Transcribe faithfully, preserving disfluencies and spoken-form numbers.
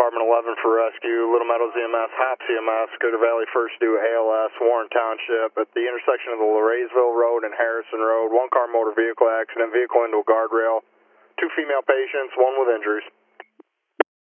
Department eleven for rescue, Little Meadows E M S, HOPS E M S, Scooter Valley First Due A L S, Warren Township, at the intersection of the Larraysville Road and Harrison Road, one car motor vehicle accident, vehicle into a guardrail, two female patients, one with injuries.